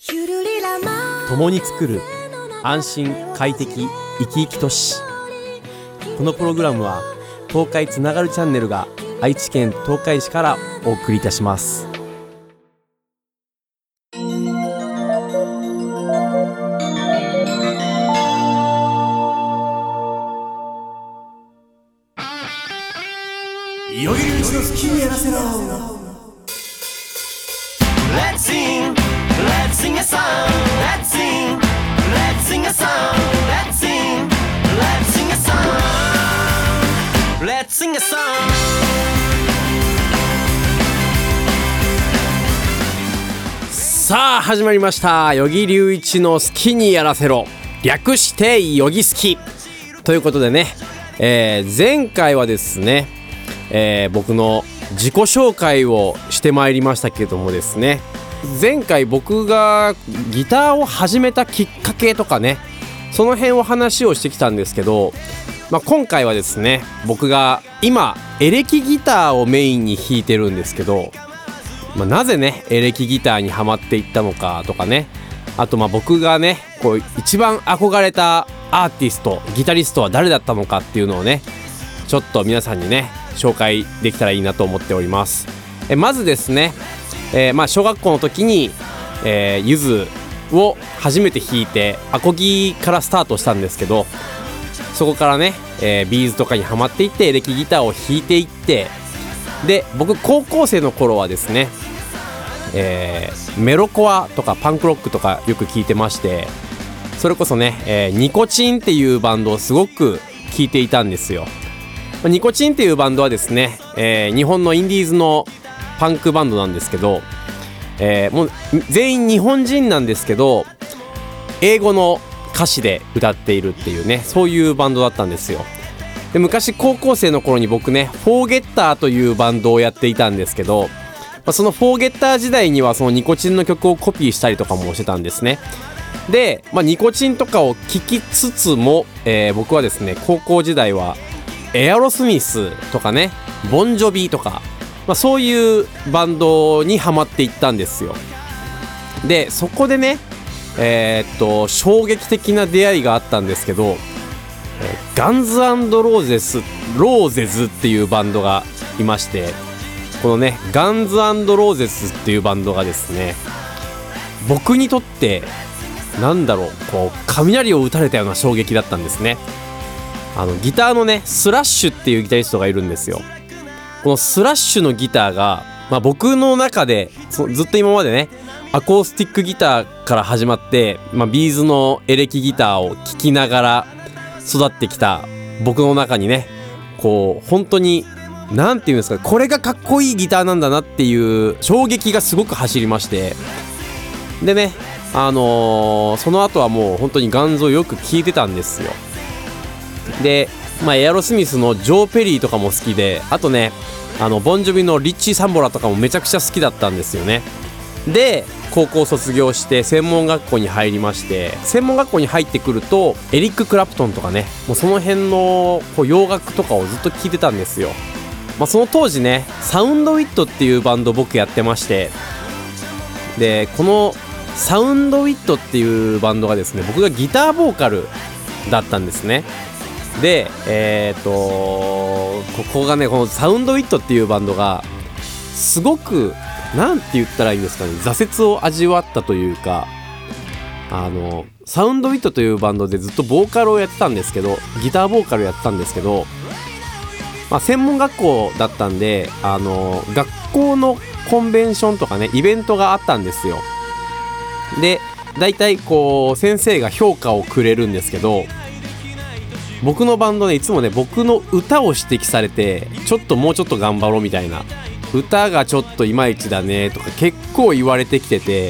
共に作る安心快適生き生き都市。このプログラムは東海つながるチャンネルが愛知県東海市からお送りいたします。よぎりうちの好きにやらせろ。 Let's sing, let's sing a song. Let's sing, let's sing a song. Let's sing, let's sing a song. Let's sing a song. さあ始まりました。よぎりういちの好きにやらせろ、略してよぎすきということでね、前回はですね、僕の自己紹介をしてまいりましたけどもですね、前回僕がギターを始めたきっかけとかね、その辺を話をしてきたんですけど、今回はですね、僕が今エレキギターをメインに弾いてるんですけど、なぜねエレキギターにハマっていったのかとかね、あと僕がねこう一番憧れたアーティストギタリストは誰だったのかっていうのをね、ちょっと皆さんにね紹介できたらいいなと思っております。まずですね、小学校の時に、ゆずを初めて弾いてアコギからスタートしたんですけど、そこからね、ビーズとかにハマっていってエレキギターを弾いていって、で僕高校生の頃はですね、メロコアとかパンクロックとかよく聴いてまして、それこそね、ニコチンっていうバンドをすごく聴いていたんですよ。ニコチンっていうバンドはですね、日本のインディーズのパンクバンドなんですけど、もう全員日本人なんですけど英語の歌詞で歌っているっていうね、そういうバンドだったんですよ。で昔高校生の頃に僕ねフォーゲッターというバンドをやっていたんですけど、そのフォーゲッター時代にはそのニコチンの曲をコピーしたりとかもしてたんですね。で、ニコチンとかを聴きつつも、僕はですね高校時代はエアロスミスとかねボンジョビとか、そういうバンドにハマっていったんですよ。でそこでね衝撃的な出会いがあったんですけど、ガンズ&ローゼズっていうバンドがいまして、このねガンズ&ローゼズっていうバンドがですね、僕にとってこう雷を打たれたような衝撃だったんですね。ギターのねスラッシュっていうギタリストがいるんですよ。このスラッシュのギターが、僕の中でずっと今までねアコースティックギターから始まって、ビーズのエレキギターを聴きながら育ってきた僕の中にね、こう本当になんていうんですか、これがかっこいいギターなんだなっていう衝撃がすごく走りまして、でねその後はもう本当にガンズをよく聴いてたんですよ。でエアロスミスのジョー・ペリーとかも好きで、あとねボンジョビのリッチー・サンボラとかもめちゃくちゃ好きだったんですよね。で高校卒業して専門学校に入りまして、専門学校に入ってくるとエリック・クラプトンとかね、もうその辺の洋楽とかをずっと聴いてたんですよ。その当時ねサウンドウィットっていうバンド僕やってまして、でこのサウンドウィットっていうバンドがですね、僕がギターボーカルだったんですね。でここがね、このサウンドウィットっていうバンドがすごくなんて言ったらいいんですかね、挫折を味わったというか、サウンドウィットというバンドでずっとボーカルをやってたんですけど、ギターボーカルやってたんですけど、専門学校だったんで学校のコンベンションとかねイベントがあったんですよ。でだいたいこう先生が評価をくれるんですけど、僕のバンドねいつもね僕の歌を指摘されて、もうちょっと頑張ろうみたいな、歌がちょっといまいちだねとか結構言われてきてて、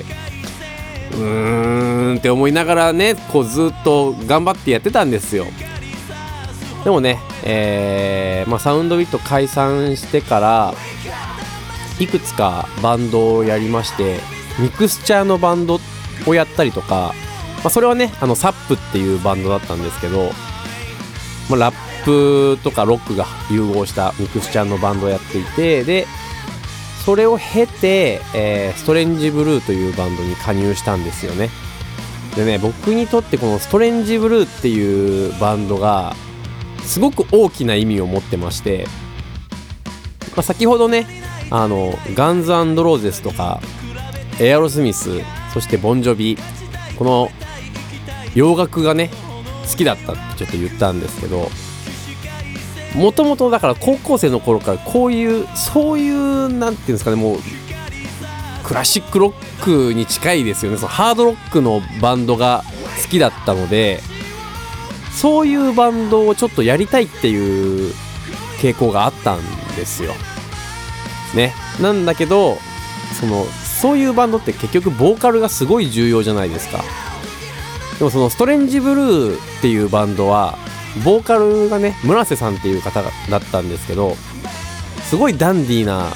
って思いながらねこうずっと頑張ってやってたんですよ。でもね、サウンドウィット解散してからいくつかバンドをやりまして、ミクスチャーのバンドをやったりとか、それはねサップっていうバンドだったんですけど、ラップとかロックが融合したミクスチャーのバンドをやっていて、でそれを経て、ストレンジブルーというバンドに加入したんですよね。でね、僕にとってこのストレンジブルーっていうバンドがすごく大きな意味を持ってまして、先ほどねガンズ&ローゼスとかエアロスミス、そしてボンジョビ、この洋楽がね好きだったってちょっと言ったんですけど、もともとだから高校生の頃からそういうなんていうんですかね、もうクラシックロックに近いですよね。そのハードロックのバンドが好きだったので、そういうバンドをちょっとやりたいっていう傾向があったんですよね。なんだけどそういうバンドって結局ボーカルがすごい重要じゃないですか。でもそのストレンジブルーっていうバンドはボーカルがね村瀬さんっていう方だったんですけど、すごいダンディーな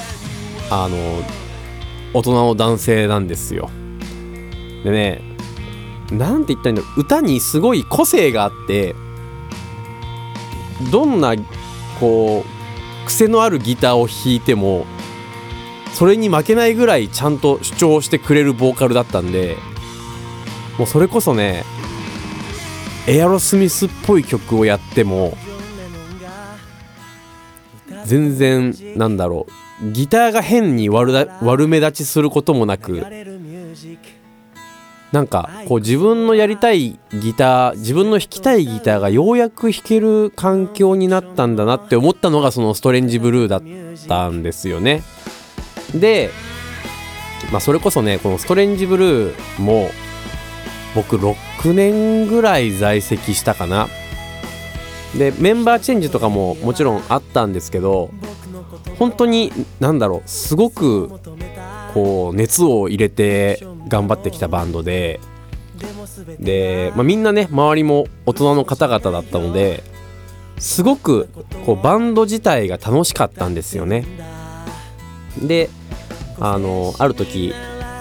大人の男性なんですよ。でね、なんて言ったらいいんだろう、歌にすごい個性があって、どんなこう癖のあるギターを弾いてもそれに負けないぐらいちゃんと主張してくれるボーカルだったんで、もうそれこそねエアロスミスっぽい曲をやっても全然なんだろう、ギターが変に悪目立ちすることもなく、なんかこう自分のやりたいギター、自分の弾きたいギターがようやく弾ける環境になったんだなって思ったのがそのストレンジブルーだったんですよね。で、それこそね、このストレンジブルーも僕6年ぐらい在籍したかな。でメンバーチェンジとかももちろんあったんですけど、本当になんだろう、すごくこう熱を入れて頑張ってきたバンドで、みんなね周りも大人の方々だったので、すごくこうバンド自体が楽しかったんですよね。である時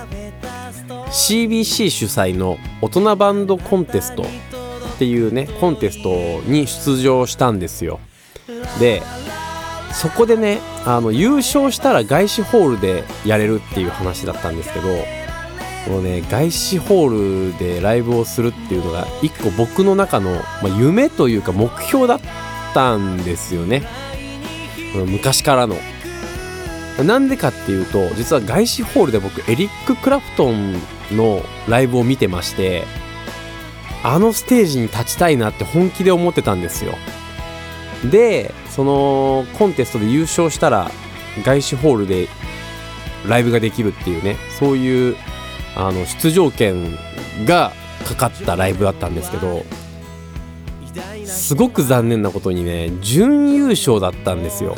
CBC 主催の大人バンドコンテストっていうねコンテストに出場したんですよ。でそこでね優勝したら外資ホールでやれるっていう話だったんですけど、このね外資ホールでライブをするっていうのが一個僕の中の、夢というか目標だったんですよね、昔からの。なんでかっていうと、実は外資ホールで僕エリック・クラプトンのライブを見てまして、あのステージに立ちたいなって本気で思ってたんですよ。でそのコンテストで優勝したら外資ホールでライブができるっていうね、そういう出場権がかかったライブだったんですけど、すごく残念なことにね準優勝だったんですよ。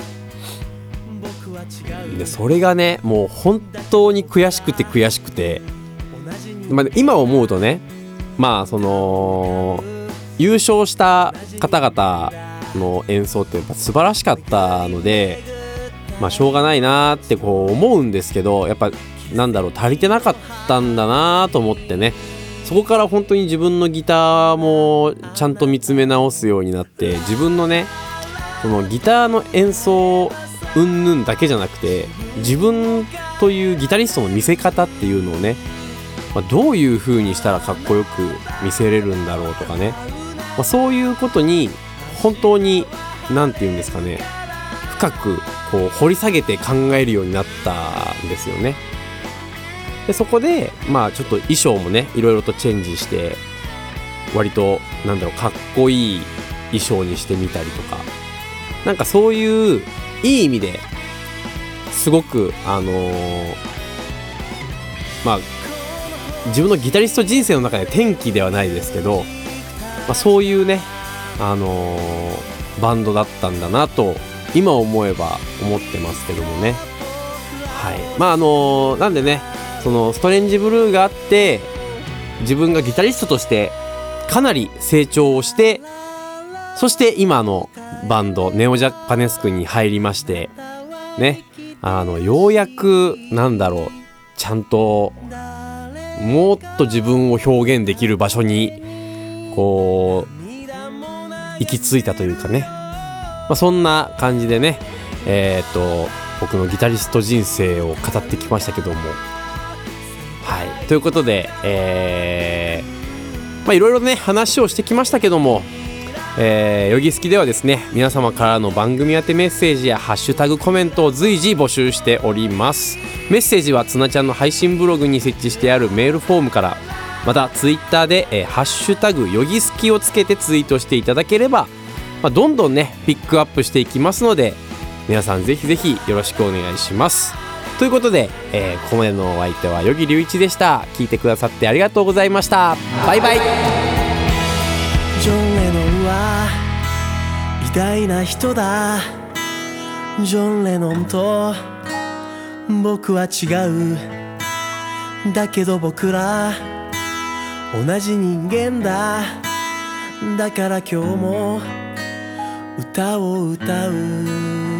でそれがねもう本当に悔しくて、今思うとね、その優勝した方々の演奏ってやっぱ素晴らしかったので、しょうがないなってこう思うんですけど、やっぱなんだろう、足りてなかったんだなと思ってね、そこから本当に自分のギターもちゃんと見つめ直すようになって、自分のねそのギターの演奏云々だけじゃなくて、自分というギタリストの見せ方っていうのをね、どういう風にしたらかっこよく見せれるんだろうとかね、そういうことに本当になんていうんですかね、深くこう掘り下げて考えるようになったんですよね。でそこでちょっと衣装もねいろいろとチェンジして、割となんだろう、かっこいい衣装にしてみたりとか、なんかそういういい意味ですごく自分のギタリスト人生の中で転機ではないですけど、そういうねバンドだったんだなと今思えば思ってますけどもね。はい、なんでね、そのストレンジブルーがあって、自分がギタリストとしてかなり成長をして、そして今のバンドネオジャパネスクに入りましてね、ようやくなんだろう、ちゃんともっと自分を表現できる場所にこう行き着いたというかね、そんな感じでね、 僕のギタリスト人生を語ってきましたけども、はい、ということで、いろいろね話をしてきましたけども、ヨギスキではですね、皆様からの番組宛てメッセージやハッシュタグコメントを随時募集しております。メッセージはつなちゃんの配信ブログに設置してあるメールフォームから、またツイッターで、ハッシュタグヨギスキをつけてツイートしていただければ、どんどんねピックアップしていきますので、皆さんぜひぜひよろしくお願いします。ということで、ここまでのお相手はヨギ隆一でした。聞いてくださってありがとうございました。バイバイ。 ジョン・レノンは偉大な人だ。ジョン・レノンと僕は違う。だけど僕ら同じ人間だ。だから今日も歌を歌う。